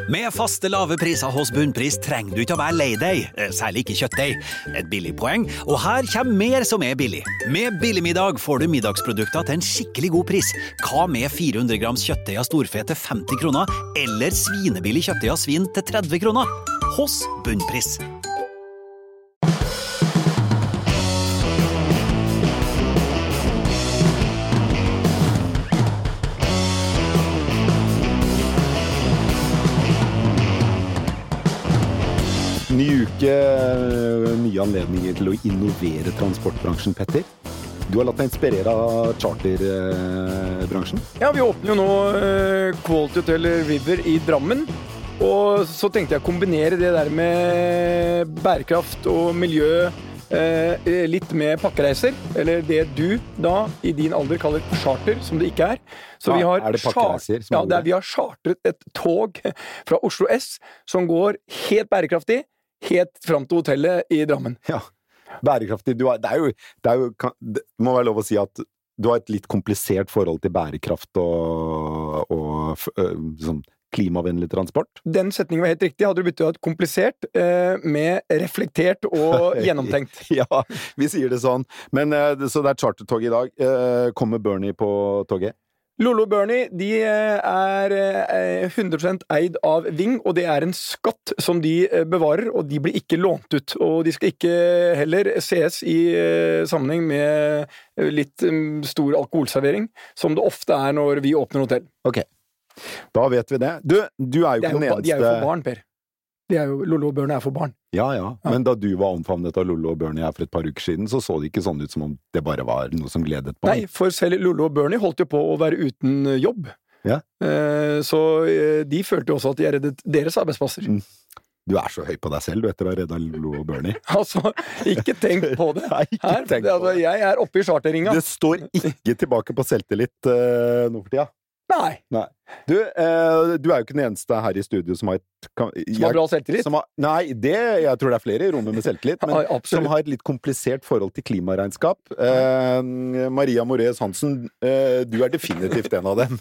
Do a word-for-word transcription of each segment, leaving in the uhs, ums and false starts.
Med faste lave priser hos Bunnpris trenger du ikke å være lei deg, særlig ikke kjøttdeig. Et billig poeng, og her kommer mer som er billig. Med Billigmiddag får du middagsprodukter til en skikkelig god pris. Hva med fire hundre grams kjøttdeig av storfe til femti kroner, eller svinebillig kjøttdeig av svin til tretti kroner? Hos Bunnpris. Ny uke, nye anledninger til å innovere transportbransjen, Petter. Du har latt deg inspirere av charterbransjen. Ja, vi åpner jo nå Quality Hotel River i Drammen. Og så tenkte jeg å kombinere det der med bærekraft og miljø litt med pakkereiser. Eller det du da i din alder kaller charter, som det ikke er. Så ja, vi har er det pakkereiser? Ja, det er, vi har chartret et tog fra Oslo S som går helt bærekraftig, helt frem til hotellet i Drammen. Ja, bærekraftig. Du har, det er jo, det er jo, det må være lov å si at du har et litt komplisert forhold til bærekraft og, og sånn klimavennlig transport. Den setningen var helt riktig. Hadde du byttet ut komplisert eh, med reflektert og gjennomtenkt. Ja, vi sier det sånn. Men eh, så det er chartertog i dag. Eh, kommer Bernie på toget? Lolo og Bernie, de er hundre prosent eid av Ving, og det er en skatt som de bevarer, og de blir ikke lånt ut. Og de skal ikke heller ses i sammenheng med litt stor alkoholservering, som det ofte er når vi åpner hotell. Ok, da vet vi det. Du, du er jo ikke den eneste... De er jo for barn, Per. De er jo, Lolo og Bernie er for barn. Ja, ja, ja. Men da du var omfavnet av Lolo og Bernie her for et par uker siden, så så det ikke sånn ut som om det bare var noe som gledet på. Nei, for selv Lolo og Bernie holdt jo på å være uten jobb. Ja. Så de følte jo også at de er reddet deres arbeidsplasser. Mm. Du er så høy på deg selv, du, etter å ha reddet Lolo og Bernie. Altså, ikke tenk på det. Nei, ikke her, tenk det, på altså, det. Jeg er oppe i charteringa. Det står ikke tilbake på selvtillit uh, nå for tida. Nei. Nei. Du, eh, du er jo ikke den eneste her i studio som har et... Kan, som har bra selvtillit? Som har, nei, det, jeg tror det er flere i rommet med selvtillit, men ja, som har et litt komplisert forhold til klimaregnskap. Eh, Maria Moraes Hansen, eh, du er definitivt en av dem.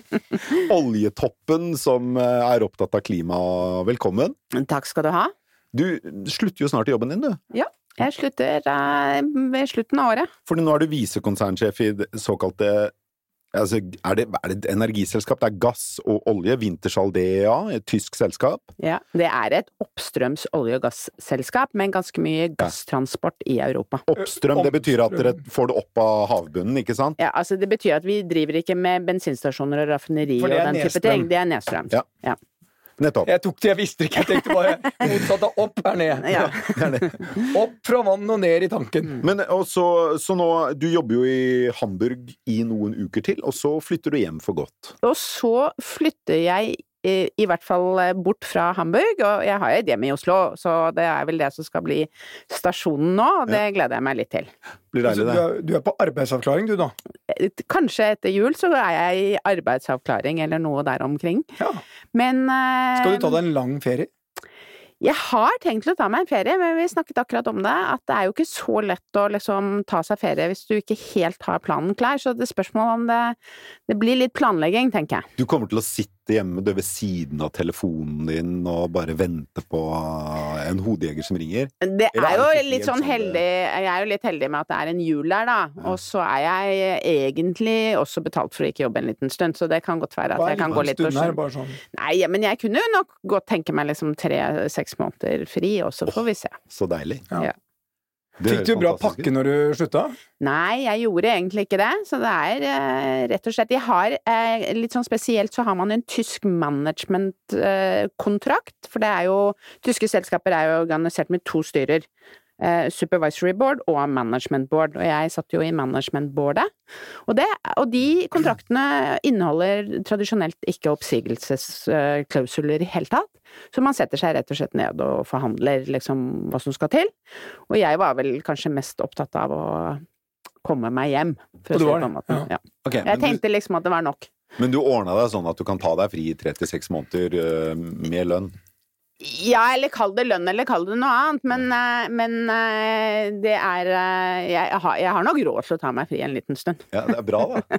Oljetoppen som er opptatt av klima, velkommen. Takk skal du ha. Du slutter jo snart i jobben din, du. Ja, jeg slutter eh, ved slutten av året. Fordi nå er du visekonsernsjef i det såkalte... Altså, er det, er det et energiselskap? Det er gass og olje, Wintershall D E A, et tysk selskap? Ja, det er et oppstrøms olje- og gasselskap, med ganske mye gasstransport i Europa. Oppstrøm, det betyr at dere får det opp av havbunnen, ikke sant? Ja, altså det betyr at vi driver ikke med bensinstasjoner og raffineri og den type ting. Det er nedstrøms. Ja. Ja. Nettopp. Jeg tok det, jeg visste ikke, jeg tenkte bare motsatt av opp her ned. Ja. Opp fra vann og ned i tanken. Men også, så nå, du jobber jo i Hamburg i noen uker til, og så flytter du hjem for godt. Og så flytter jeg i, i hvert fall bort fra Hamburg, og jeg har et hjem i Oslo, så det er vel det som skal bli stasjonen nå, og det ja. gleder jeg meg litt til. Blir deilig, det. Du er, du er på arbeidsavklaring, du da? Kanskje etter jul så er jeg i arbeidsavklaring eller noe der omkring. Ja. Men eh, skal du ta deg en lang ferie? Jeg har tenkt å ta meg en ferie, men vi snakket akkurat om det, at det er jo ikke så lett å liksom ta seg ferie hvis du ikke helt har planen klar, så det er spørsmål om det, det blir litt planlegging, tenker jeg. Du kommer til å sitte hjemme ved siden av telefonen din og bare vente på en hodejeger som ringer? Det er, er jo det litt sånn heldig, jeg er jo litt heldig med at det er en jul der da, ja. Og så er jeg egentlig også betalt for å ikke jobbe en liten stund, så det kan godt være at jeg kan gå litt på sånn. Sånn. Nei, men jeg kunne jo nok godt tenke meg liksom tre-seks måneder fri, og så får vi se. Så deilig. Ja. Ja. Fikk du bra pakke når du slutta? Nei, jeg gjorde egentlig ikke det, så det er eh, rett og slett, jeg har eh, litt sånn spesielt så har man en tysk management-kontrakt, eh, for det er jo, tyske selskaper er jo organisert med to styrer, eh, supervisory board og management board, og jeg satt jo i management boardet, og, det, og de kontraktene inneholder tradisjonelt ikke oppsigelsesklausuler i hele tatt, så man setter seg rett og slett ned og forhandler liksom hva som skal til, og jeg var vel kanskje mest opptatt av å komme meg hjem. For og du var det? Ja. Ja. Okay, jeg tenkte du, liksom at det var nok. Men du ordnet deg sånn at du kan ta deg fri i tre til seks måneder uh, med lønn? Ja, eller kall det lønn, eller kall det noe annet, men, men det er jeg har, jeg har nok råd til å ta meg fri en liten stund. Ja, det er bra da.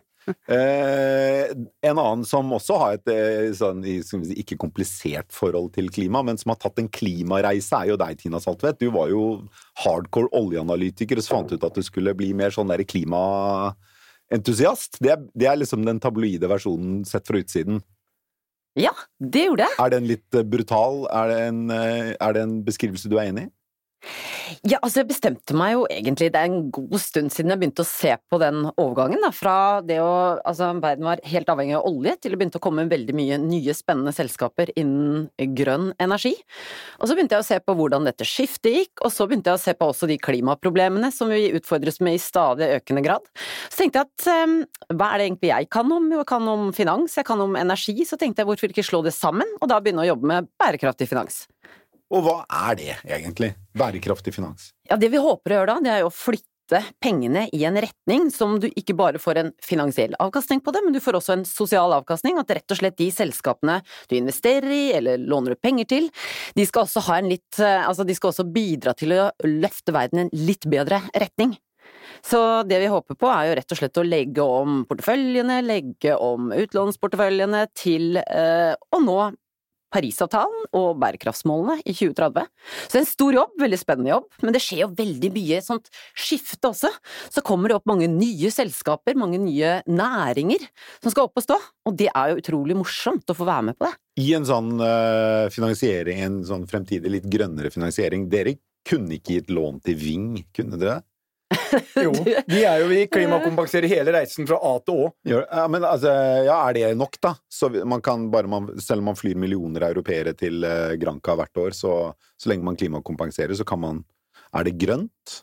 eh, en annen som også har et sånn, ikke komplisert forhold til klima, men som har tatt en klimareise, er jo deg, Tina Saltvedt. Du var jo hardcore oljeanalytiker, og så fant ut at du skulle bli mer sånn der klimaentusiast. Det er, det er liksom den tabloide versjonen sett fra utsiden. Ja, det gjorde jeg. Er den litt brutal? Er det en, er det en beskrivelse du er enig i? Ja, altså jeg bestemte meg jo egentlig, det er en god stund siden jeg begynte å se på den overgangen da, fra det å, altså verden var helt avhengig av olje, til det begynte å komme veldig mye nye spennende selskaper innen grønn energi. Og så begynte jeg å se på hvordan dette skiftet gikk, og så begynte jeg å se på også de klimaproblemene som vi utfordres med i stadig økende grad. Så tenkte jeg at, um, hva er det egentlig jeg kan om? Jeg kan om finans, jeg kan om energi, så tenkte jeg hvorfor ikke slå det sammen, og da begynne å jobbe med bærekraftig finans. Og hva er det egentlig? Bærekraftig finans? Ja, det vi håper å gjøre da, det er jo å flytte pengene i en retning som du ikke bare får en finansiell avkastning på det, men du får også en sosial avkastning, at rett og slett de selskapene du investerer i, eller låner du penger til, de skal også ha en litt, altså de skal også bidra til å løfte verden i en litt bedre retning. Så det vi håper på er jo rett og slett å legge om porteføljene, legge om utlånsporteføljene til eh, å nå Parisavtalen og bærekraftsmålene i tjue tretti. Så det er en stor jobb, veldig spennende jobb, men det skjer jo veldig mye sånt skifte også. Så kommer det opp mange nye selskaper, mange nye næringer som skal opp og stå, og det er jo utrolig morsomt å få være med på det. I en sånn uh, finansiering, en sånn fremtidig litt grønnere finansiering, dere kunne ikke gitt lån til Ving, kunne dere? Jo, vi er jo vi klimakompenserer hele reisen fra A til Å. Ja, men altså, ja, er det nok da? Så man kan bare, man, selv om man flyr millioner europeere til uh, Granca hvert år, så, så lenge man klimakompenserer, så kan man, er det grønt?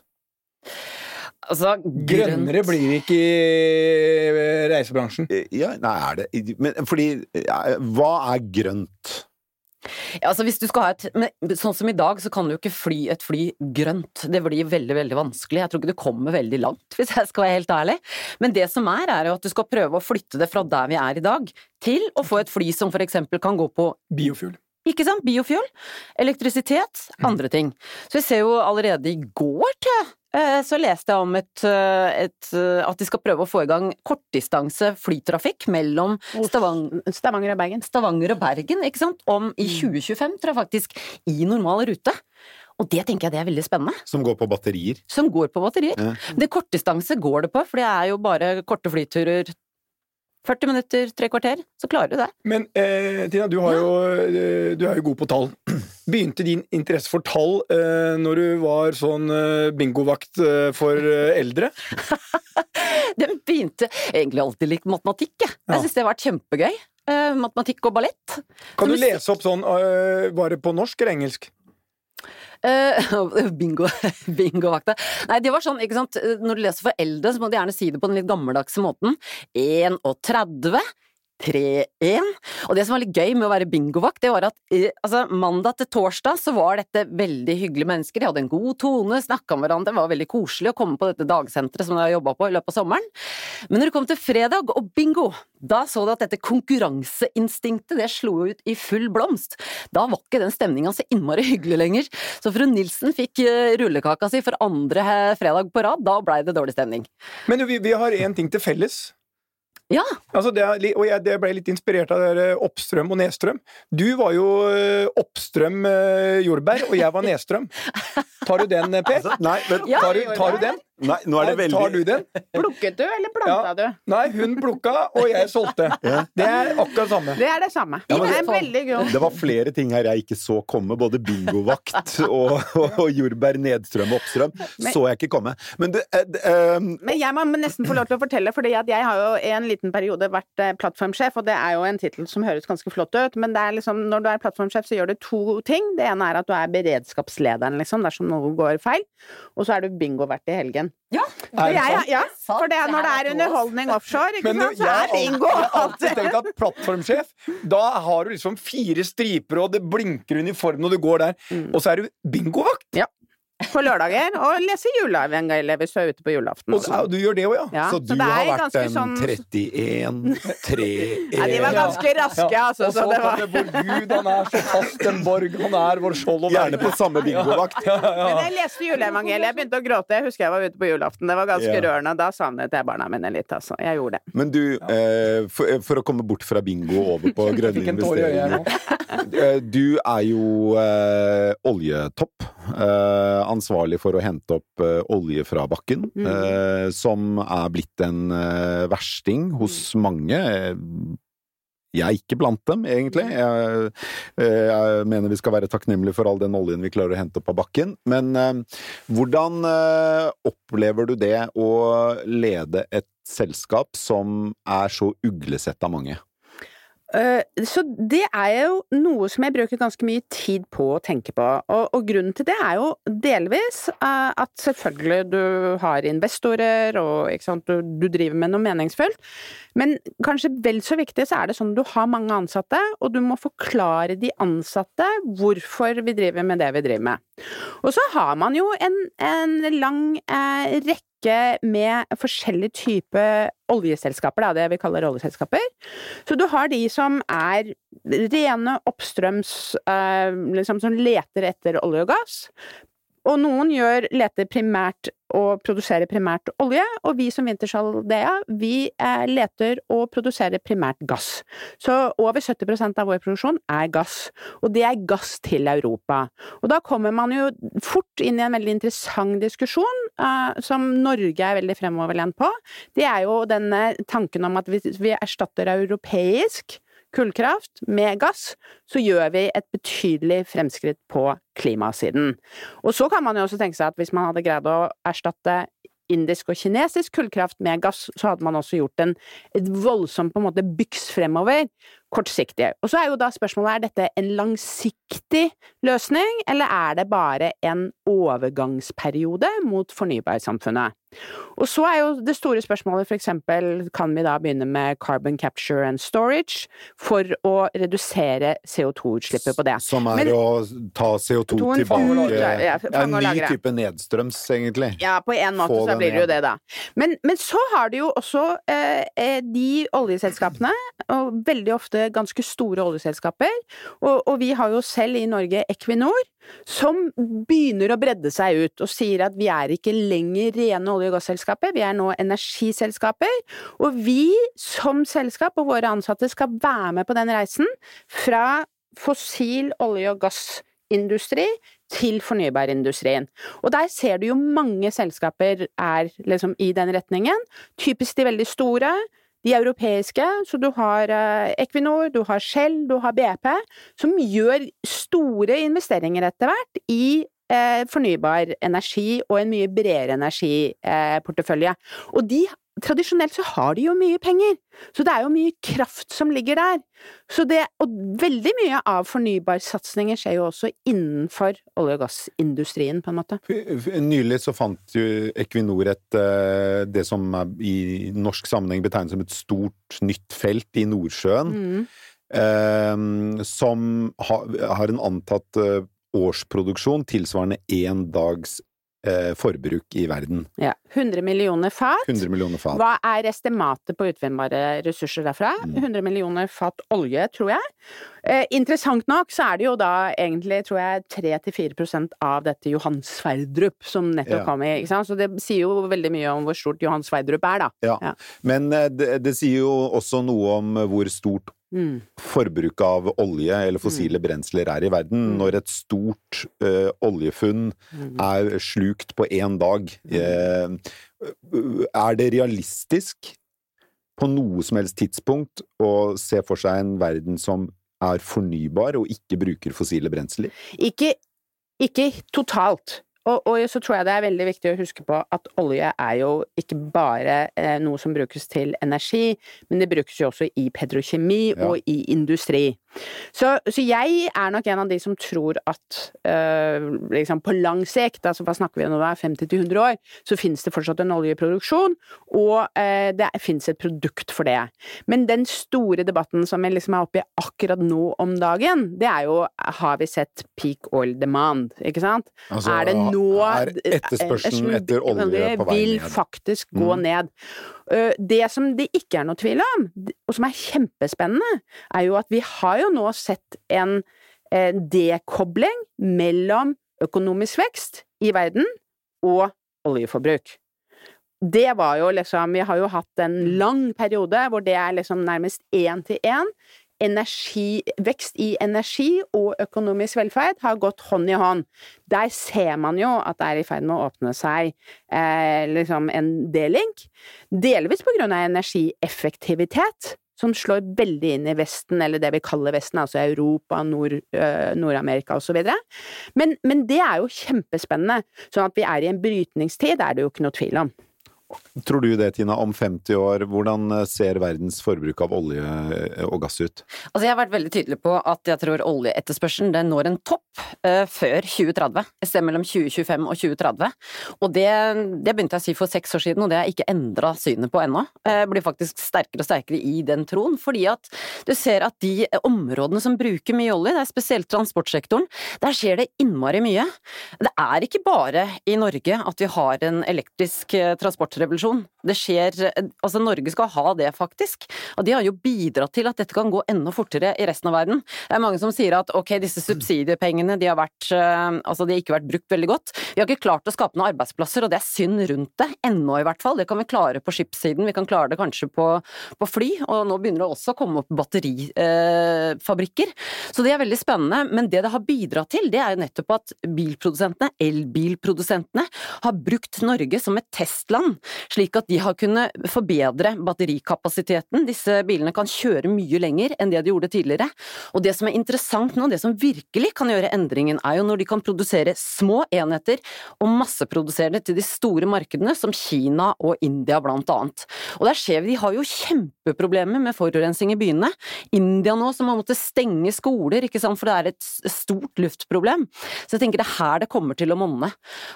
Altså, grønnere blir det ikke i reisebransjen. Ja, nei, er det, men fordi, ja, hva er grønt? Ja, altså hvis du skal ha et, men sånn som i dag så kan du jo ikke fly et fly grønt, det blir veldig, veldig vanskelig, jeg tror ikke du kommer veldig langt hvis jeg skal være helt ærlig, men det som er er jo at du skal prøve å flytte det fra der vi er i dag, til å få et fly som for eksempel kan gå på biofuel. Ikke sant? Biofuel, elektrisitet, andre ting. Så vi ser jo allerede i går til så leste jeg om et, et, at de skal prøve å få i gang kortdistanse flytrafikk mellom Stavang, Stavanger og Bergen. Stavanger og Bergen, ikke sant? Om i tjue tjuefem, tror jeg faktisk, i normal rute. Og det tenker jeg det er veldig spennende. Som går på batterier? Som går på batterier. Ja. Det kortdistanse går det på, for det er jo bare korte flyturer, førti minutter, tre kvarter, så klarer du det. Men eh, Tina, du, har jo, du er jo god på tall. Begynte din interesse for tall eh, når du var sånn eh, bingovakt eh, for eh, eldre? Den begynte egentlig alltid likt matematikk, jeg. Ja. Jeg synes det har vært kjempegøy. Eh, matematikk og ballett. Kan du lese opp sånn, uh, var det på norsk eller engelsk? Uh, bingo, bingovakta. Nei, det var sånn, ikke sant, når du leser for eldre, så må du gjerne si det på den litt gammeldagse måten. en og tretti, tre en. Og det som var litt gøy med å være bingovakt, det var at altså, mandag til torsdag så var dette veldig hyggelige mennesker. De hadde en god tone, snakket med hverandre, det var veldig koselig å komme på dette dagsenteret som de har jobbet på i løpet av sommeren. Men når det kom til fredag og bingo, da så du at dette konkurranseinstinktet, det slo ut i full blomst. Da var ikke den stemningen så innmari hyggelig lenger. Så fru Nilsen fikk rullekaka si for andre fredag på rad, da ble det dårlig stemning. Men vi, vi har en ting til felles. Ja. Altså det, og jeg det ble litt inspirert av det oppstrøm og nedstrøm. Du var jo oppstrøm jordbær, og jeg var nedstrøm. Tar du den, Per? Altså, nei, men, tar, du, tar du den? Nei, nå er det veldig... Tar du den? Plukket du, eller planta ja. du? Nei, hun plukka, og jeg solgte. Ja. Det er akkurat det samme. Det er det samme. Ja, det, det, er veldig grunn. Det var flere ting her jeg ikke så komme, både bingovakt og, og, og jordbær, nedstrøm og oppstrøm, men, så jeg ikke komme. Men, det, uh, um, men jeg må nesten få lov til å fortelle, fordi at jeg har jo en liten periode vært plattformsjef, og det er jo en titel som høres ganske flott ut, men det er liksom, når du er plattformsjef så gjør du to ting. Det ene er at du er beredskapslederen, liksom, dersom noe går feil, og så er du bingovert i helgen. Ja, for, jeg, ja, for det er når det er underholdning offshore, ikke sant, så er bingo. Jeg har alltid tenkt at plattformsjef, da har du liksom fire striper, og det blinker uniformen, og du går der, mm. og så er du bingovakt. Ja. på lørdager og leser juleevangeliet hvis du er ute på julaften. Og, og du gjør det også, ja? Ja, så du så har vært ganske en sånn... trettién, tre, Ja, de var ganske raske, ja. altså. Og så, Så det var... vår Gud, han er så fast en borg, han er vår skjold og Gjerne på samme bingovakt. Ja, ja, ja. Men jeg leste juleevangeliet, jeg begynte å gråte, jeg husker jeg var ute på julaften, det var ganske Ja. rørende, da savnet jeg barna mine litt, altså. Jeg gjorde det. Men du, eh, for, for å komme bort fra bingo og over på grønne Fikk en tår i øyet nå. investeringer. Du er jo eh, oljetopp, eh, ansvarlig for å hente opp eh, olje fra bakken, Mm. eh, som er blitt en eh, versting hos mange. Jeg er ikke blant dem, egentlig. Jeg, jeg mener vi skal være takknemlige for all den oljen vi klarer å hente opp av bakken. Men eh, hvordan eh, opplever du det å lede et selskap som er så uglesett av mange? Uh, så det er jo noe som jeg bruker ganske mye tid på å tenke på, og, og grunnen til det er jo delvis uh, at selvfølgelig du har investorer, og ikke sant, du, du driver med noe meningsfullt, men kanskje vel så viktig så er det sånn at du har mange ansatte, og du må forklare de ansatte hvorfor vi driver med det vi driver med. Og så har man jo en, en lang uh, rekke med forskjellige typer oljeselskaper, da, det vi kaller oljeselskaper. Så du har de som er rene oppstrøms, eh, liksom som leter etter olje og gass, og noen gjør, leter primært og produserer primært olje, og vi som Wintershall Dea, vi eh, leter og produserer primært gass. Så over sytti prosent av vår produksjon er gass, og det er gass til Europa. Og da kommer man jo fort inn i en veldig interessant diskusjon, eh, som Norge er veldig fremoverlent på. Det er jo denne tanken om at hvis vi erstatter europeisk kullkraft med gass, så gjør vi et betydelig fremskritt på klimasiden. Og så kan man jo også tenke seg at hvis man hadde greid å erstatte indisk og kinesisk kullkraft med gass, så hadde man også gjort en, et voldsomt på en måte byks fremover, kortsiktig. Og så er jo da spørsmålet, er dette en langsiktig løsning, eller er det bare en overgangsperiode mot fornybarsamfunnet? Og så er jo det store spørsmålet, for eksempel, kan vi da begynne med carbon capture and storage for å redusere C O to utslippet på det? Som er Men, å ta C O to Toen tilbake. ja, ja, Ja, en fange og ny lagre. type nedstrøms, egentlig. Ja, på en måte Få så den blir det jo ned. det da. Men, men så har det jo også eh, de oljeselskapene, og veldig ofte ganske store oljeselskaper, og, og vi har jo selv i Norge Equinor, som begynner å bredde seg ut og sier at vi er ikke lenger rene olje- og gasselskaper, vi er nå energiselskaper, og vi som selskap og våre ansatte skal være med på den reisen fra fossil olje- og gassindustri til fornybarindustrien. Og der ser du jo mange selskaper er liksom i den retningen, typisk de veldig store, de europeiske, så du har eh, Equinor, du har Shell, du har B P, som gjør store investeringer etter hvert i eh, fornybar energi og en mye bredere energiportefølje. Eh, og de, tradisjonelt så har de jo mye penger, så det er jo mye kraft som ligger der. Så det, og veldig mye av fornybarsatsninger skjer jo også innenfor olje- og gassindustrien, på en måte. Nylig så fant jo Equinor et, eh, det som er i norsk sammenheng betegnet som et stort nytt felt i Nordsjøen, Mm. eh, som ha, har en antatt eh, årsproduksjon tilsvarende en dags eh, forbruk i verden. Ja, hundre millioner fat. hundre millioner fat. Hva er estimatet på utvinnbare ressurser derfra? hundre millioner fat olje, tror jeg. Eh, interessant nok så er det jo da egentlig, tror jeg, tre til fire prosent av dette Johan Sverdrup som nettopp Ja. kom i, ikke sant? Så det sier jo veldig mye om hvor stort Johan Sverdrup er, da. Ja. Ja. Men eh, det, det sier jo også noe om hvor stort Mm. forbruk av olje eller fossile brensler er i verden. Når et stort eh, oljefunn er slukt på én dag. Eh, er det realistisk på noe som helst tidspunkt å se for seg en verden som er fornybar og ikke bruker fossile brensler? Ikke, ikke totalt. Og, og så tror jeg det er veldig viktig å huske på at olje er jo ikke bare eh, noe som brukes til energi, men det brukes jo også i petrokjemi Ja. og i industri. Så, så jeg er nok en av de som tror at øh, liksom på lang sikt, altså hva snakker vi om nå, femti til hundre år, så finnes det fortsatt en oljeproduksjon, og øh, det finnes et produkt for det. Men den store debatten som jeg liksom er oppe i akkurat nå om dagen, det er jo, har vi sett peak oil demand, ikke sant? Altså, er det nå... Er etterspørselen etter olje på vei vil ned? faktisk gå Mm. ned. Uh, Det som det ikke er noe tvil om, og som er kjempespennende, er jo at vi har jo nå sett en, en dekobling mellom økonomisk vekst i verden og oljeforbruk. Det var jo liksom, vi har jo hatt en lang periode hvor det er liksom nærmest én til én. Energi, vekst i energi og økonomisk velferd har gått hånd i hånd. Der ser man jo at det er i ferd med å åpne seg eh, liksom en delink, delvis på grunn av energieffektivitet, som slår veldig inn i Vesten, eller det vi kaller Vesten, altså Europa, Nord, øh, Nord-Amerika og så videre. Men, men det er jo kjempespennende, sånn at vi er i en brytningstid, er det jo ikke noe tvil om. Tror du det, Tina, om femti år, hvordan ser verdens forbruk av olje og gass ut? Altså jeg har vært veldig tydelig på at jeg tror oljeetterspørselen den når en topp uh, før tjue tretti, et sted mellom tjue tjuefem og tjue tretti, og det, det begynte jeg å si for seks år siden, og det har jeg ikke endret synet på ennå. Jeg blir faktisk sterkere og sterkere i den troen, fordi at du ser at de områdene som bruker mye olje, det er spesielt transportsektoren, der skjer det innmari mye. Det er ikke bare i Norge at vi har en elektrisk transport revolusjon. Det skjer, altså Norge skal ha det faktisk, og de har jo bidratt til at dette kan gå enda fortere i resten av verden. Det er mange som sier at ok, disse subsidiepengene, de har vært, altså de har ikke vært brukt veldig godt. Vi har ikke klart å skape noen arbeidsplasser, og det er synd rundt det, ennå i hvert fall. Det kan vi klare på skipssiden, vi kan klare det kanskje på, på fly, og nå begynner det også å komme opp batterifabrikker. Eh, Så det er veldig spennende, men det det har bidratt til, det er jo nettopp at bilprodusentene, elbilprodusentene, har brukt Norge som et testland, slik at de har kunnet forbedre batterikapasiteten. Disse bilene kan kjøre mye lenger enn det de gjorde tidligere. Og det som er interessant nå, det som virkelig kan gjøre endringen, er jo når de kan produsere små enheter og masseprodusere det til de store markedene, som Kina og India blant annet. Og der ser vi, de har jo kjempeproblemer med forurensning i byene. India nå, som har måttet stenge skoler, ikke sant, for det er et stort luftproblem. Så jeg tenker det er her det kommer til å monne.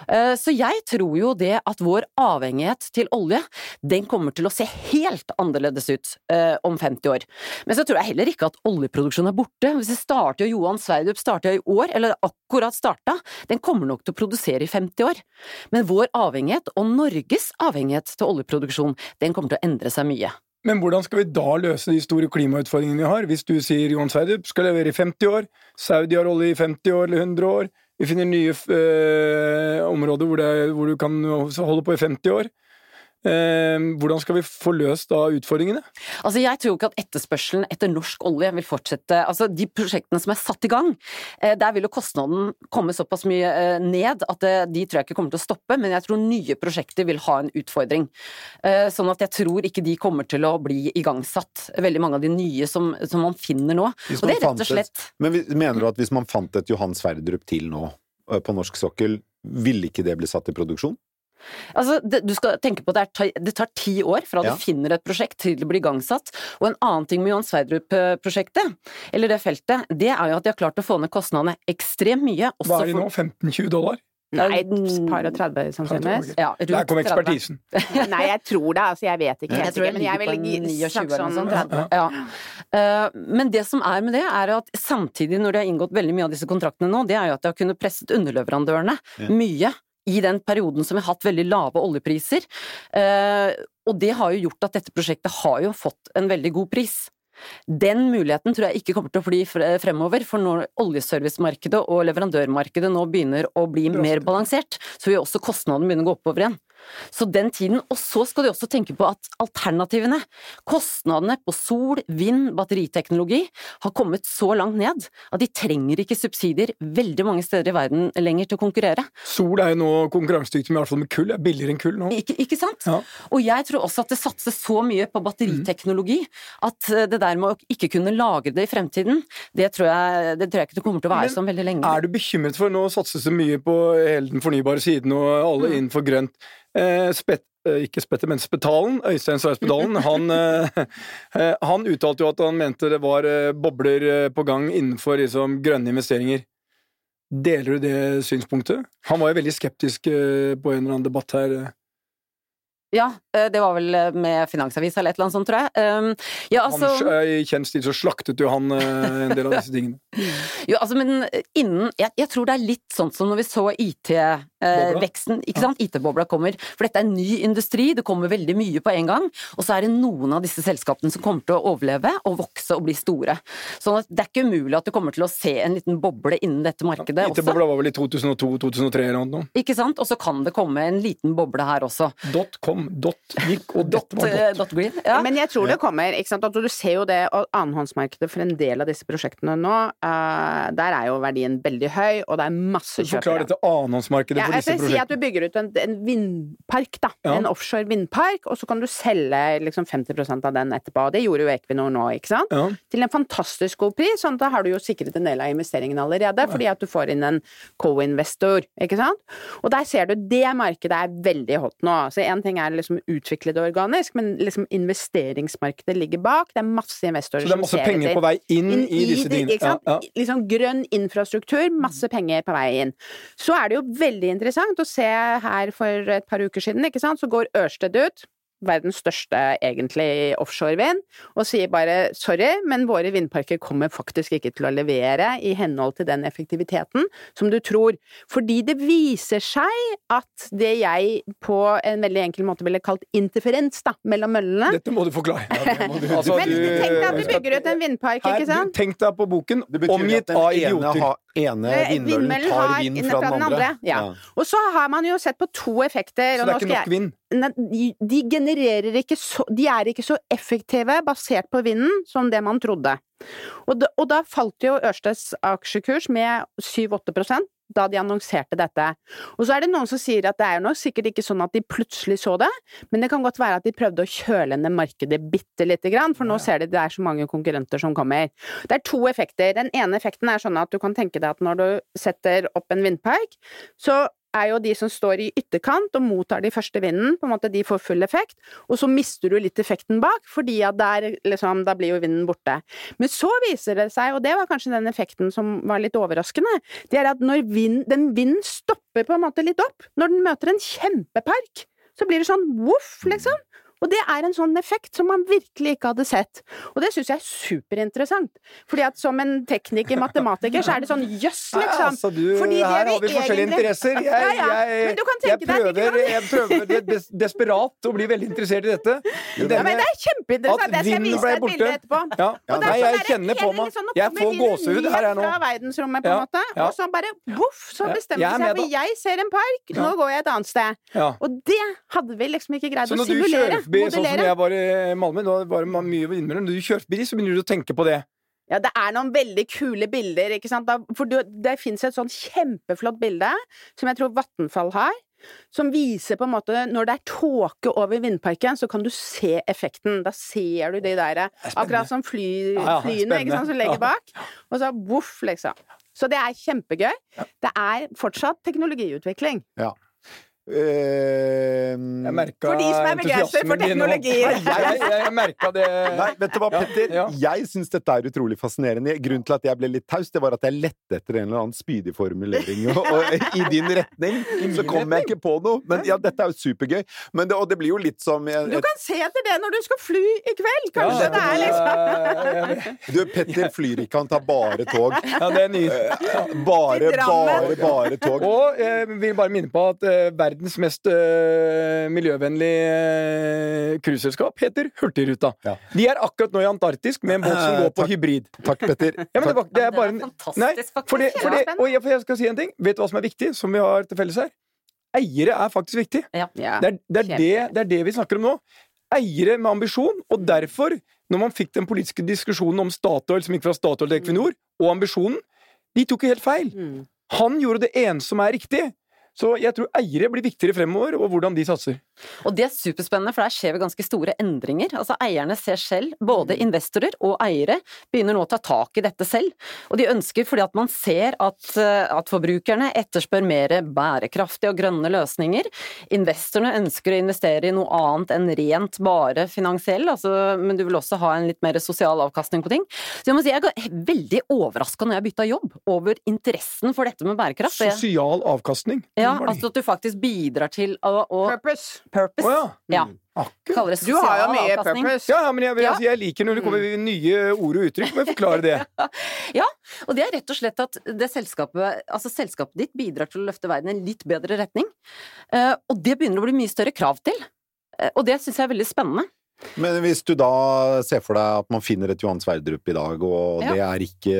Så jeg tror jo det at vår avhengighet til olje, den kommer til å se helt annerledes ut eh, om femti år. Men så tror jeg heller ikke at oljeproduksjonen er borte. Hvis det starter jo Johan Sverdrup startet i år, eller akkurat startet, den kommer nok til å produsere i femti år. Men vår avhengighet, og Norges avhengighet til oljeproduksjon, den kommer til å endre seg mye. Men hvordan skal vi da løse de store klimautfordringene vi har? Hvis du sier Johan Sverdrup skal levere i femti år, Saudi har olje i femti år eller hundre år, vi finner nye øh, områder hvor, det, hvor du kan holde på i femti år. Eh, hvordan skal vi få løst da utfordringene? Altså jeg tror ikke at etterspørselen etter norsk olje vil fortsette, altså de prosjektene som er satt i gang, eh, der vil jo kostnaden komme såpass mye eh, ned at det, de tror jeg ikke kommer til å stoppe, men jeg tror nye prosjekter vil ha en utfordring. Eh, sånn at jeg tror ikke de kommer til å bli igangsatt, veldig mange av de nye som, som man finner nå. Og det er rett og slett... Et, men mener du at hvis man fant et Johan Sverdrup til nå på norsk sokkel, vil ikke det bli satt i produksjon? Altså, det, du skal tenke på at det, er, det tar ti år fra ja. du finner et prosjekt til det blir igangsatt, og en annen ting med Johan Sverdrup-prosjektet, eller det feltet, det er jo at de har klart å få ned kostnadene ekstremt mye. Hva er det nå? femten til tjue dollar? Nei, par og tretti sannsynligvis. Ja, der kom ekspertisen. Nei, jeg tror det, altså jeg vet ikke. Jeg tror jeg men jeg vil ligger på snakke sånn tretti. Ja. Uh, men det som er med det, er at samtidig når de har inngått veldig mye av disse kontraktene nå, det er jo at de har kunnet presset underleverandørene ja. mye i den perioden som vi har hatt veldig lave oljepriser, uh, og det har jo gjort at dette prosjektet har jo fått en veldig god pris. Den muligheten tror jeg ikke kommer til å bli fremover, for når oljeservicemarkedet og leverandørmarkedet nå begynner å bli mer balansert, så vil også kostnaden begynne å gå oppover igjen. Så den tiden, og så skal de også tenke på at alternativene, kostnadene på sol, vind, batteriteknologi har kommet så langt ned at de trenger ikke subsidier veldig mange steder i verden lenger til å konkurrere. Sol er jo nå konkurransedyktig med, i hvert fall med kull, er billigere enn kull nå. Ikke, ikke sant? Ja. Og jeg tror også at det satses så mye på batteriteknologi at det der med å ikke kunne lagre det i fremtiden, det tror jeg, det tror jeg ikke det kommer til å være sånn veldig lenge. Er du bekymret for, nå satses det mye på hele den fornybare siden og alle mm. innenfor grønt, eh, spett, eh, ikke Spette, men Spetalen, Øystein Stray Spetalen, han, eh, han uttalte jo at han mente det var eh, bobler eh, på gang innenfor liksom, grønne investeringer. Deler du det synspunktet? Han var jo veldig skeptisk eh, på en eller annen debatt her. Ja, det var vel med Finansavisen eller et eller annet sånt, tror jeg. Um, ja, altså... han, I kjent stil så slaktet jo han uh, en del av disse tingene. Jo, altså, men innen... Jeg, jeg tror det er litt sånn som når vi så I T-veksten, uh, ikke sant? I T-bobla kommer. For dette er en ny industri, det kommer veldig mye på en gang, og så er det noen av disse selskapene som kommer til å overleve og vokse og bli store. Sånn at det er ikke umulig at du kommer til å se en liten boble innen dette markedet også. I T-bobla var vel i to tusen og to til to tusen og tre eller noe. Ikke sant? Og så kan det komme en liten boble her også. Dot com. Dot gikk, og dot var dot. dot green, ja. Men jeg tror det kommer, ikke sant? At du ser jo det, og annenhåndsmarkedet for en del av disse prosjektene nå, uh, der er jo verdien veldig høy, og det er masse kjøpere. Forklar dette annenhåndsmarkedet ja, for disse prosjektene. Si at du bygger ut en, en vindpark, da. Ja. En offshore vindpark, og så kan du selge liksom femti prosent av den etterpå. Det gjorde jo Equinor nå, ikke sant? Ja. Til en fantastisk god pris, sånn at da har du jo sikret en del av investeringen allerede, fordi at du får inn en co-investor, ikke sant? Og der ser du, det markedet er veldig hot nå. Så en ting er liksom utvikle det organisk, men liksom investeringsmarkedet ligger bak. Det er masse investorer som ser etter. Så det er masse penger på vei inn, inn i, i disse tingene. Ja, ja. Liksom grønn infrastruktur, masse penger på vei inn. Så er det jo veldig interessant å se her for et par uker siden, ikke sant? Så går Ørsted ut, verdens største egentlig offshore-vind, og sier bare sorry, men våre vindparker kommer faktisk ikke til å levere i henhold til den effektiviteten som du tror. Fordi det viser seg at det jeg på en veldig enkel måte ville kalt interferens da, mellom møllene. Dette må du forklare. Ja, må du, altså, men du, tenk deg at du bygger ut en vindpark, her, ikke sant? Tenk deg på boken, omgitt av idioter. Ene vindmøllen tar vind fra den andre. andre. Ja. Ja. Og så har man jo sett på to effekter. Så det er ikke nok vind? De, de genererer ikke så, de er ikke så effektive basert på vinden som det man trodde. Og da, og da falt jo Ørsteds aksjekurs med syv til åtte prosent da de annonserte dette. Og så er det noen som sier at det er nok sikkert ikke sånn at de plutselig så det, men det kan godt være at de prøvde å kjøle ned markedet bitte lite grann, for nå ser de det er så mange konkurrenter som kommer. Det er to effekter. Den ene effekten er sånn at du kan tenke deg at når du setter opp en vindpark, så er jo de som står i ytterkant og mottar de første vinden, på en måte de får full effekt, og så mister du litt effekten bak, fordi at der, liksom, da blir jo vinden borte. Men så viser det seg, og det var kanskje den effekten som var litt overraskende, det er at når vind, den vinden stopper på en måte litt opp, når den møter en kjempepark, så blir det sånn voff, liksom. Og det er en sånn effekt som man virkelig ikke hadde sett. Og det synes jeg er superinteressant. Fordi at som en tekniker, matematiker, så er det sånn jøss, liksom. Ja, altså, du, Fordi her har vi forskjellige egentlig... interesser. Jeg, ja, ja. jeg, Men du kan tenke jeg prøver, deg... Kan... jeg prøver des desperat å bli veldig interessert i dette. Denne, ja, men det er kjempeinteressant. Jeg skal vise deg et bilde etterpå. Ja. Ja, nei, jeg kjenner på meg. Sånn, jeg får gåsehud her jeg nå. Fra verdensrommet, på en ja, måte. Ja. Og så bare, voff, så bestemmer ja, seg. For jeg ser en park, nå går jeg et annet sted. Ja. Og det hadde vi liksom ikke greid å simulere. Så når du kjører forbi, sånn som jeg var i Malmö, nå var det mye vindmøller, når du kjører forbi, så begynner du å tenke på det. Ja, det er noen veldig kule bilder, ikke sant? Da, for det, det finnes et sånn kjempeflott bilde, som jeg tror Vattenfall har, som viser på en måte, når det er tåke over vindparken, så kan du se effekten. Da ser du de der, akkurat som fly, ja, ja, flyene, ikke sant, som legger bak. Og så voff, liksom. Så det er kjempegøy. Det er fortsatt teknologiutvikling. Ja. Uh, jeg merket for de som er begeistret for teknologi. Jeg, jeg, jeg, jeg merket det. Nei, vet du hva, Petter? Ja, ja. Jeg synes dette er utrolig fascinerende. Grunnen til at jeg ble litt taus, det var at jeg lette etter en eller annen spydig formulering og, og i din retning, så kom jeg ikke på noe. Men ja, dette er jo supergøy. Men det, og det blir jo litt som jeg, Du kan se etter det når du skal fly i kveld, kanskje. Ja, det er liksom Du, Petter flyr ikke, han tar bare tog. Ja, det er nytt. Bare, bare, bare tog. Og jeg vil bare minne på at uh, verdens mest uh, miljøvennlige cruiseselskap heter Hurtigruta. Ja. De er akkurat nå i Antarktis med en båt som går på hybrid. Takk, Petter. Ja, men det, var, det er bare en... Nei, for det, for det, og jeg, for jeg skal si en ting. Vet du hva som er viktig, som vi har til felles her? Eiere er faktisk viktig. Ja. Ja. Det, er, det, er det, det er det vi snakker om nå. Eiere med ambisjon, og derfor, når man fikk den politiske diskusjonen om Statoil, som gikk fra Statoil til Equinor, og ambisjonen, de tok jo helt feil. Han gjorde det ene som er riktig. Så jeg tror eiere blir viktigere fremover, og hvordan de satser. Og det er superspennende, for der skjer vi ganske store endringer. Altså eierne ser selv, både investorer og eiere, begynner nå å ta tak i dette selv. Og de ønsker, fordi at man ser at, at forbrukerne etterspør mer bærekraftige og grønne løsninger. Investorene ønsker å investere i noe annet enn rent bare finansiell, altså, men du vil også ha en litt mer sosial avkastning på ting. Så jeg må si, jeg er veldig overrasket når jeg bytta jobb, over interessen for dette med bærekraft. Sosial avkastning? Ja, altså at du faktisk bidrar til å... å Purpose. Purpose. Oh, ja. Ja. Akkurat. Du har jo mye purpose. Ja, men jeg, jeg, jeg liker når det kommer nye ord og uttrykk, må jeg forklare det. Ja, og det er rett og slett at det selskapet, altså selskapet ditt bidrar til å løfte verden i en litt bedre retning, uh, og det begynner å bli mye større krav til, uh, og det synes jeg er veldig spennende. Men hvis du da ser for deg at man finner et Johan Sverdrup i dag, og ja. det er ikke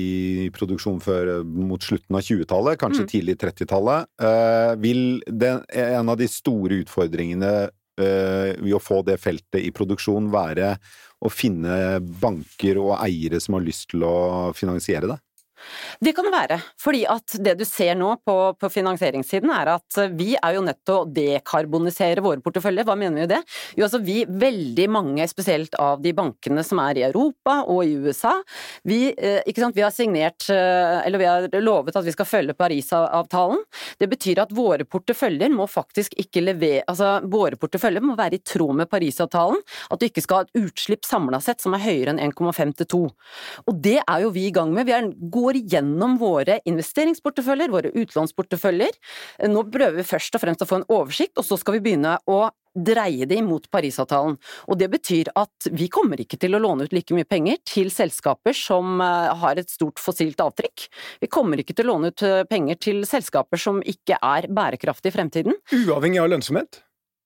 i produksjon før mot slutten av tjuetallet, kanskje mm. tidlig trettitallet, uh, vil den, en av de store utfordringene uh, ved å få det feltet i produksjon være å finne banker og eiere som har lyst til å finansiere det? Det kan det være, fordi at det du ser nå på, på finansieringssiden er at vi er jo nødt til å dekarbonisere våre porteføljer. Hva mener vi det? Jo, altså vi, veldig mange, spesielt av de bankene som er i Europa og i U S A, vi, eh, ikke sant, vi har signert, eh, eller vi har lovet at vi skal følge Paris-avtalen. Det betyr at våre porteføljer må faktisk ikke levere, altså våre porteføljer må være i tråd med Paris-avtalen, at du ikke skal ha et utslipp samlet sett som er høyere enn en komma fem til to. Og det er jo vi i gang med. Vi er går gjennom våre investeringsporteføljer, våre utlånsporteføljer. Nå prøver vi først og fremst å få en oversikt, og så skal vi begynne å dreie det imot Paris-avtalen. Og det betyr at vi kommer ikke til å låne ut like mye penger til selskaper som har et stort fossilt avtrykk. Vi kommer ikke til å låne ut penger til selskaper som ikke er bærekraftige i fremtiden. Uavhengig av lønnsomhet?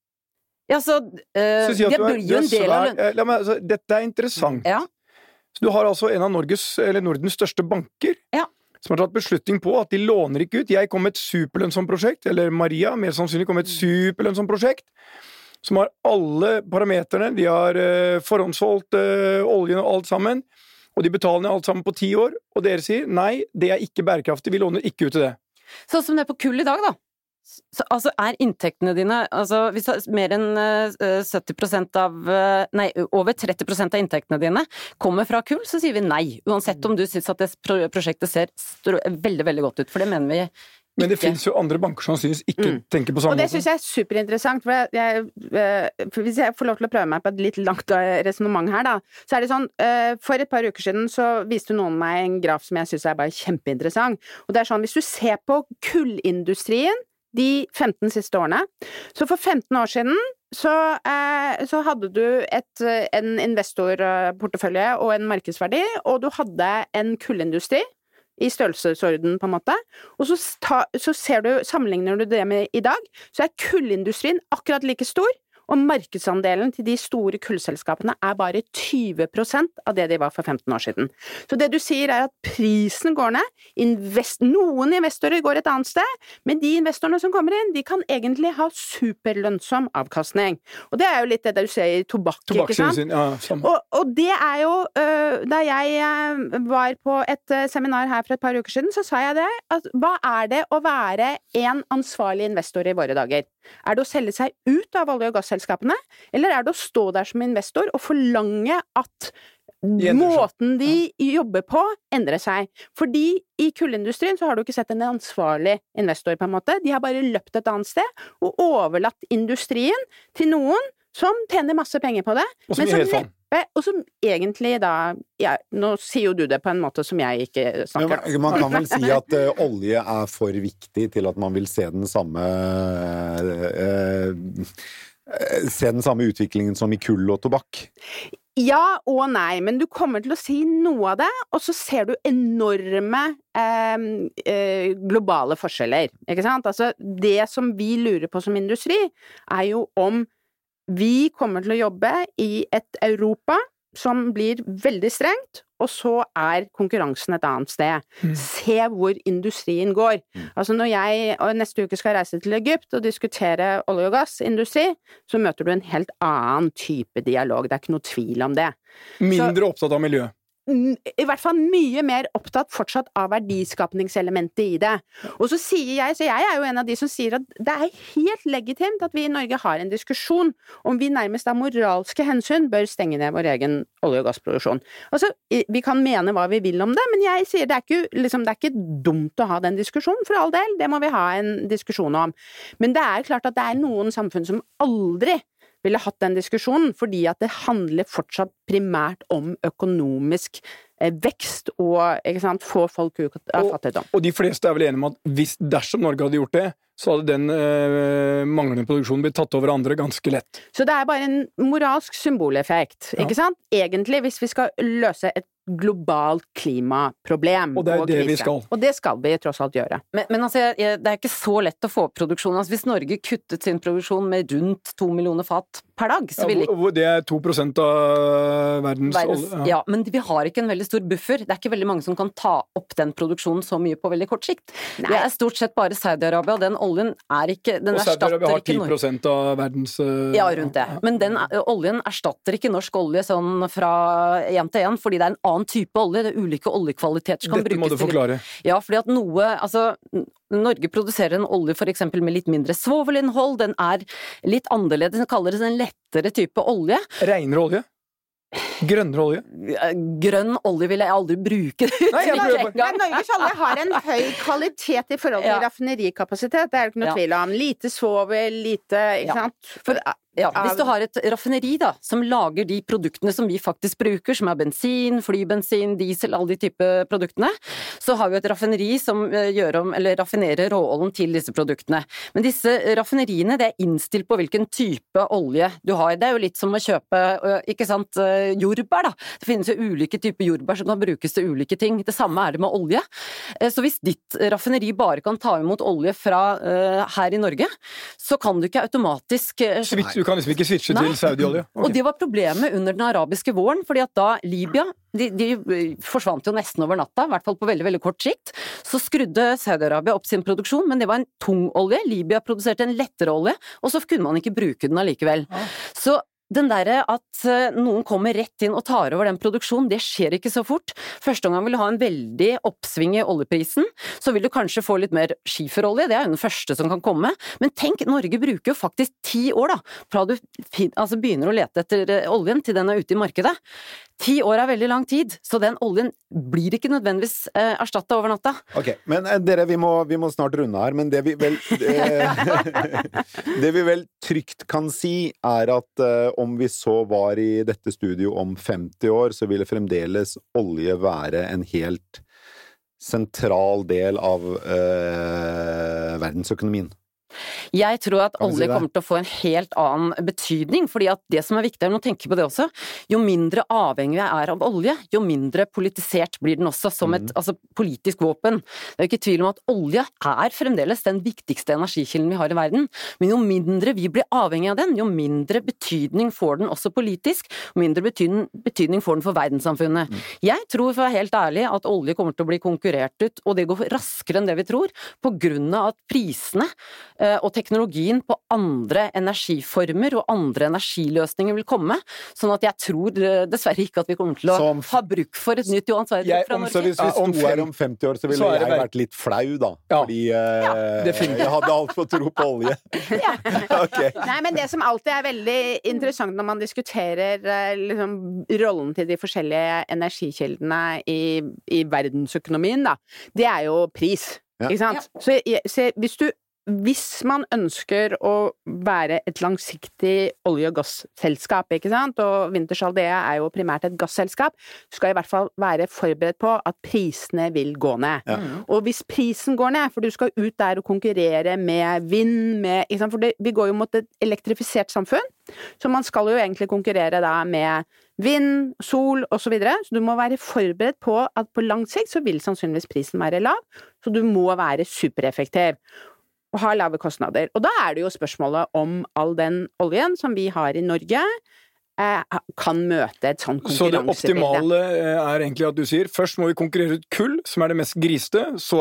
Ja, så, øh, så si det blir jo en del av lønn... La meg, altså, dette er interessant. Ja. Så du har altså en av Norges, eller Nordens største banker, ja. som har tatt beslutning på at de låner ikke ut. Jeg kom med et superlønnsomt prosjekt, eller Maria, mer sannsynlig kom med et superlønnsomt prosjekt, som har alle parameterne, de har uh, forhåndsholdt uh, oljen og alt sammen, og de betaler alt sammen på ti år, og dere sier, nei, det er ikke bærekraftig, vi låner ikke ut til det. Sånn som det er på kull i dag da. Så, altså er inntektene dine, altså hvis mer enn uh, sytti prosent av, uh, nei, over tretti prosent av inntektene dine kommer fra kull, så sier vi nei, uansett om du synes at det prosjektet ser veldig, veldig godt ut, for det mener vi ikke. Men det finnes jo andre banker som synes ikke mm. tenker på samme måte. Og det synes jeg er superinteressant, for, jeg, uh, for hvis jeg får lov til å prøve meg på et litt langt resonemang her da, så er det sånn, uh, for et par uker siden så viste noen meg en graf som jeg synes er bare kjempeinteressant, og det er sånn, hvis du ser på kullindustrien, de femten siste årene. Så for femten år siden så, eh, så hadde du et, en investorportefølje og en markedsverdi, og du hadde en kullindustri i størrelsesorden på en måte. Og så, ta, så ser du, sammenligner du det med i dag, så er kullindustrien akkurat like stor, og markedsandelen til de store kullselskapene er bare tyve prosent av det de var for femten år siden. Så det du sier er at prisen går ned, Invest, noen investorer går et annet sted, men de investorene som kommer inn, de kan egentlig ha superlønnsom avkastning. Og det er jo litt det du ser i tobakk, ikke sant? Ja, og, og det er jo, øh, da jeg øh, var på et øh, seminar her for et par uker siden, så sa jeg det, at hva er det å være en ansvarlig investor i våre dager? Er det å selge seg ut av olje- og gasselskapene, eller er det å stå der som investor og forlange at måten de jobber på endrer seg? Fordi i kullindustrien så har du ikke sett en ansvarlig investor på en måte, de har bare løpt et annet sted og overlatt industrien til noen som tjener masse penger på det, og som, men som neppe, og som egentlig da, ja, nå sier jo du det på en måte som jeg ikke snakker om. Man kan vel si at uh, olje er for viktig til at man vil se den samme uh, uh, se den samme utviklingen som i kull og tobakk. Ja og nei, men du kommer til å si noe av det, og så ser du enorme eh, eh, globale forskjeller, ikke sant? Altså, det som vi lurer på som industri, er jo om vi kommer til å jobbe i et Europa som blir veldig strengt, og så er konkurransen et annet sted. Mm. Se hvor industrien går. Mm. Altså når jeg og neste uke skal reise til Egypt og diskutere olje- og gassindustri, så møter du en helt annen type dialog. Det er ikke noe tvil om det. Mindre så, opptatt av miljø. i hvert fall mye mer opptatt fortsatt av verdiskapningselementet i det. Og så sier jeg, så jeg er jo en av de som sier at det er helt legitimt at vi i Norge har en diskusjon om vi nærmest av moralske hensyn bør stenge ned vår egen olje- og gassproduksjon. Altså, vi kan mene hva vi vil om det, men jeg sier det er ikke, liksom, det er ikke dumt å ha den diskusjonen, for all del, det må vi ha en diskusjon om. Men det er klart at det er noen samfunn som aldri ville hatt den diskusjonen, fordi at det handler fortsatt primært om økonomisk eh, vekst og, ikke sant, få folk ut av fattigdom. Og, og de fleste er vel enige om at hvis, dersom Norge hadde gjort det, så hadde den eh, manglende produksjonen blitt tatt over andre ganske lett. Så det er bare en moralsk symboleffekt, Ja. ikke sant? Egentlig, hvis vi skal løse et globalt klimaproblem. Og det er og det vi krise. skal. Og det skal vi tross alt gjøre. Men, men altså, jeg, jeg, det er ikke så lett å få opp produksjonen. Altså, hvis Norge kuttet sin produksjon med rundt to millioner fat per dag, så Ja, ville hvor, hvor det er to prosent av verdens, verdens, olje. ja, men vi har ikke en veldig stor buffer. Det er ikke veldig mange som kan ta opp den produksjonen så mye på veldig kort sikt. Nei. Det er stort sett bare Saudi-Arabia, og den oljen er ikke, den Og Saudi-Arabia har erstatter ikke ti Norge. prosent av verdens eh, Ja, rundt det. Men den eh, oljen erstatter ikke norsk olje sånn fra én til én, fordi det er en annen type olje. Det er ulike oljekvaliteter som kan Dette må du brukes til forklare. Ja, fordi at noe, altså Norge produserer en olje for eksempel med litt mindre svovelinnhold, den er litt annerledes, den kaller det en lettere type olje. Renere olje? Grønnere olje? Grønn olje vil jeg aldri bruke. Nei, jeg prøver på- Nei, Norges olje har en høy kvalitet i forhold til Ja. raffinerikapasitet, det er det ikke noe Ja. tvil om. Lite svovel, lite, ikke Ja. sant? For, ja, hvis du har et raffineri da, som lager de produktene som vi faktisk bruker, som er bensin, flybensin, diesel, alle de type produktene, så har vi et raffineri som eh, gjør om, eller raffinerer råoljen til disse produktene. Men disse raffineriene, det er innstilt på hvilken type olje du har. Det er jo litt som å kjøpe, eh, ikke sant, eh, jordbær da. Det finnes jo ulike typer jordbær som kan brukes til ulike ting. Det samme er det med olje. Eh, Så hvis ditt raffineri bare kan ta imot olje fra eh, her i Norge, så kan du ikke automatisk eh, Switch, du kan liksom ikke switche Nei. til Saudi-olje? Ok. Og det var problemet under den arabiske våren, fordi at da Libya, de, de forsvant jo nesten over natta, i hvert fall på veldig, veldig kort sikt, så skrudde Saudi-Arabia opp sin produksjon, men det var en tung olje, Libya produserte en lettere olje, og så kunne man ikke bruke den allikevel. Så den derre at noen kommer rett inn og tar over den produksjonen, det skjer ikke så fort. Første gang vil du ha en veldig oppsving i oljeprisen, så vil du kanskje få litt mer skiferolje, det er jo den første som kan komme. Men tenk, Norge bruker jo faktisk ti år da, fra du fin- altså begynner å lete etter oljen til den er ute i markedet. Ti år er veldig lang tid, så den oljen blir ikke nødvendigvis eh, erstattet over natta. Ok, men eh, dere, vi må, vi må snart runde her, men det vi vel eh, det vi vel trygt kan si er at eh, om vi så var i dette studio om femti år, så ville fremdeles olje være en helt sentral del av eh, verdensøkonomien. Jeg tror at Kan vi si olje det? kommer til å få en helt annen betydning, fordi at det som er viktig er å tenke på det også, jo mindre avhengig jeg er av olje, jo mindre politisert blir den også som et altså, politisk våpen. Det er jo ikke tvil om at olje er fremdeles den viktigste energikilden vi har i verden, men jo mindre vi blir avhengig av den, jo mindre betydning får den også politisk, og mindre betydning, betydning får den for verdenssamfunnet. Jeg tror, for å være helt ærlig, at olje kommer til å bli konkurrert ut, og det går raskere enn det vi tror, på grunn av at prisene og teknologien på andre energiformer og andre energiløsninger vil komme, sånn at jeg tror dessverre ikke at vi kommer til å Som- ha bruk for et nytt Johan Sverdrup Jeg- fra om Så Norge. hvis vi Ja, om sto her fem- om femti år, så ville så er det jeg vel- vært litt flau da, Ja. fordi eh, definitivt. jeg hadde altfor tro på olje. Ok. Nei, men det som alltid er veldig interessant når man diskuterer eh, liksom, rollen til de forskjellige energikildene i, i verdensøkonomien, da, det er jo pris. Ja. Ikke sant? Så, jeg- så hvis du Hvis man ønsker å være et langsiktig olje- og gasselskap, ikke sant, og Wintershall Dea er jo primært et gasselskap, skal i hvert fall være forberedt på at prisene vil gå ned. Ja. Og hvis prisen går ned, for du skal ut der og konkurrere med vind, med, ikke sant, for det, vi går jo mot et elektrifisert samfunn, så man skal jo egentlig konkurrere da med vind, sol og så videre, så du må være forberedt på at på lang sikt så vil sannsynligvis prisen være lav, så du må være supereffektiv og ha lave kostnader. Og da er det jo spørsmålet om all den oljen som vi har i Norge, eh, kan møte et sånn Så det konkurransebilde. optimale eh, er egentlig at du sier først må vi konkurrere ut kull, som er det mest griste, så er det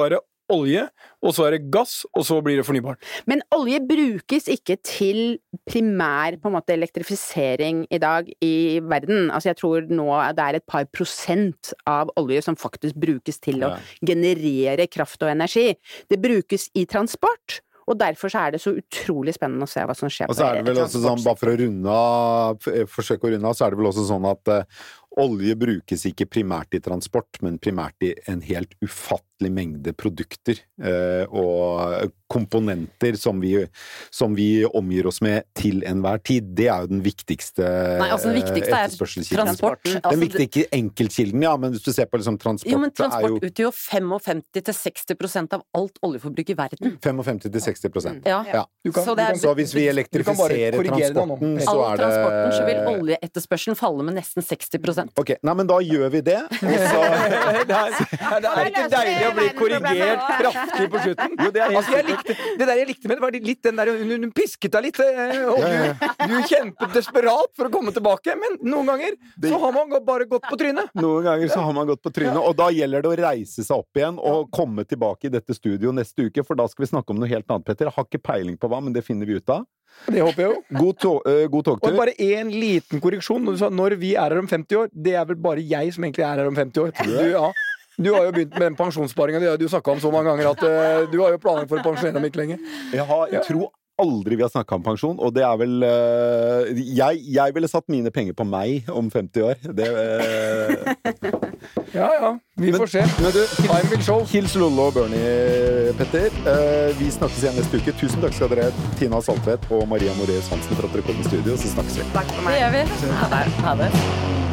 olje, og så er det gass, og så blir det fornybart. Men olje brukes ikke til primær på en måte elektrifisering i dag i verden. Altså jeg tror nå det er et par prosent av olje som faktisk brukes til å generere kraft og energi. Det brukes i transport. Og derfor så er det så utrolig spennende å se hva som skjer på transport. Og så er det vel også sånn, bare for å runde av, forsøke å runde av, så er det vel også sånn at uh, olje brukes ikke primært i transport, men primært i en helt ufattelig mengde produkter uh, og komponenter som vi, som vi omgir oss med til enhver tid. Det er jo den viktigste Nei, altså den viktigste er transport. Den altså, viktige enkeltkilden, ja, men hvis du ser på liksom transport... Jo, men transport er jo utgjør jo femtifem til seksti prosent av alt oljeforbruk i verden. femtifem til seksti prosent. Ja. ja. Du kan, så, det er, så hvis vi elektrifiserer transporten, så all er det... transporten, så vil oljeetterspørselen falle med nesten seksti prosent. Ok, nei, men da gjør vi det. Og så... det, er, det er ikke deilig å bli korrigert kraftig på slutten. Jo, det, er altså, jeg likte, det der jeg likte med det, var litt den der, hun, hun pisket deg litt, og du, du kjempet desperat for å komme tilbake, men noen ganger så har man bare gått på trynet. Noen ganger så har man gått på trynet, og da gjelder det å reise seg opp igjen og komme tilbake i dette studio neste uke, for da skal vi snakke om noe helt annet, Petter. Jeg har ikke peiling på hva, men det finner vi ut av. Det håper jeg jo. God, to uh, god togtur. Og bare en liten korreksjon. Når du sa når vi er her om femti år, det er vel bare jeg som egentlig er her om femti år. Du, ja. Du har jo begynt med den pensjonssparingen, det har du snakket om så mange ganger at uh, du har jo planer for å pensjonere om ikke lenge. Jeg, har, jeg tror aldri vi har snakket om pensjon, og det er vel uh, jeg, jeg ville satt mine penger på meg om femti år. Det uh... Ja, ja. Vi får se. Men du, Time will show. Hils Lollo og Bernie, Petter. Uh, vi snakkes igjen neste uke. Tusen takk skal dere, Tina Saltvedt og Maria Moraes Hansen, for at dere kom i studio, så snakkes vi. Takk for meg. Det gjør vi. Ha det. Ha det.